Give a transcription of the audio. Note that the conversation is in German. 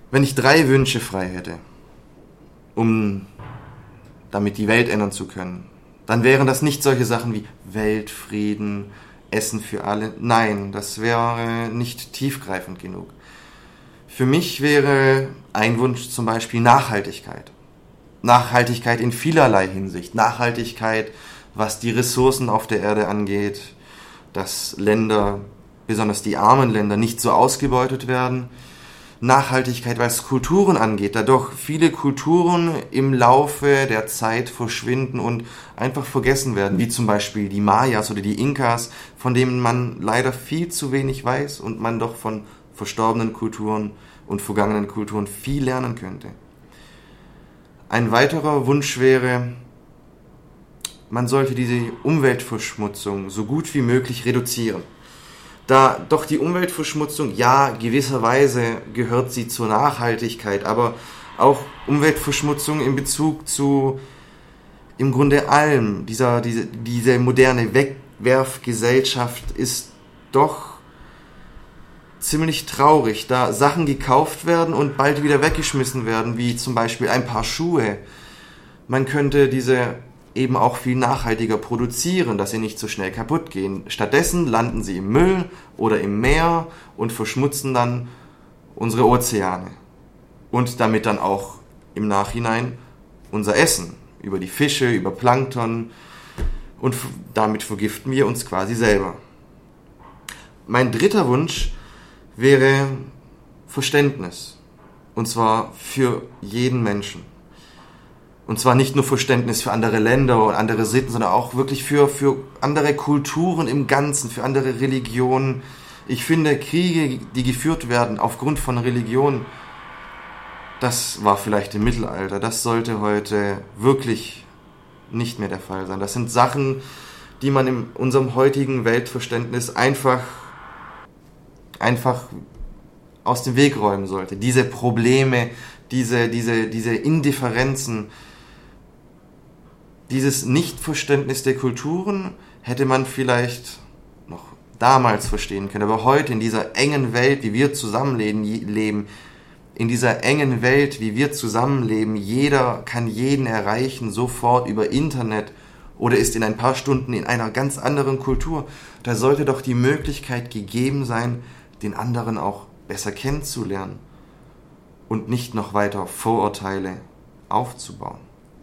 Wenn ich 3 Wünsche frei hätte, um damit die Welt ändern zu können, dann wären das nicht solche Sachen wie Weltfrieden, Essen für alle. Nein, das wäre nicht tiefgreifend genug. Für mich wäre ein Wunsch zum Beispiel Nachhaltigkeit. Nachhaltigkeit in vielerlei Hinsicht. Nachhaltigkeit, was die Ressourcen auf der Erde angeht, dass Länder, besonders die armen Länder, nicht so ausgebeutet werden. Nachhaltigkeit, was Kulturen angeht, da doch viele Kulturen im Laufe der Zeit verschwinden und einfach vergessen werden, wie zum Beispiel die Mayas oder die Inkas, von denen man leider viel zu wenig weiß und man doch von verstorbenen Kulturen und vergangenen Kulturen viel lernen könnte. Ein weiterer Wunsch wäre, man sollte diese Umweltverschmutzung so gut wie möglich reduzieren. Da doch die Umweltverschmutzung, ja, gewisserweise gehört sie zur Nachhaltigkeit, aber auch Umweltverschmutzung in Bezug zu im Grunde allem. Diese moderne Wegwerfgesellschaft ist doch ziemlich traurig, da Sachen gekauft werden und bald wieder weggeschmissen werden, wie zum Beispiel ein paar Schuhe. Man könnte diese eben auch viel nachhaltiger produzieren, dass sie nicht so schnell kaputt gehen. Stattdessen landen sie im Müll oder im Meer und verschmutzen dann unsere Ozeane. Und damit dann auch im Nachhinein unser Essen, über die Fische, über Plankton, und damit vergiften wir uns quasi selber. Mein dritter Wunsch wäre Verständnis. Und zwar für jeden Menschen. Und zwar nicht nur Verständnis für andere Länder und andere Sitten, sondern auch wirklich für andere Kulturen im Ganzen, für andere Religionen. Ich finde, Kriege, die geführt werden aufgrund von Religion, das war vielleicht im Mittelalter. Das sollte heute wirklich nicht mehr der Fall sein. Das sind Sachen, die man in unserem heutigen Weltverständnis einfach aus dem Weg räumen sollte. Diese Probleme, diese Indifferenzen, dieses Nichtverständnis der Kulturen hätte man vielleicht noch damals verstehen können. Aber heute in dieser engen Welt, wie wir zusammenleben, jeder kann jeden erreichen, sofort über Internet oder ist in ein paar Stunden in einer ganz anderen Kultur. Da sollte doch die Möglichkeit gegeben sein, den anderen auch besser kennenzulernen und nicht noch weiter Vorurteile aufzubauen.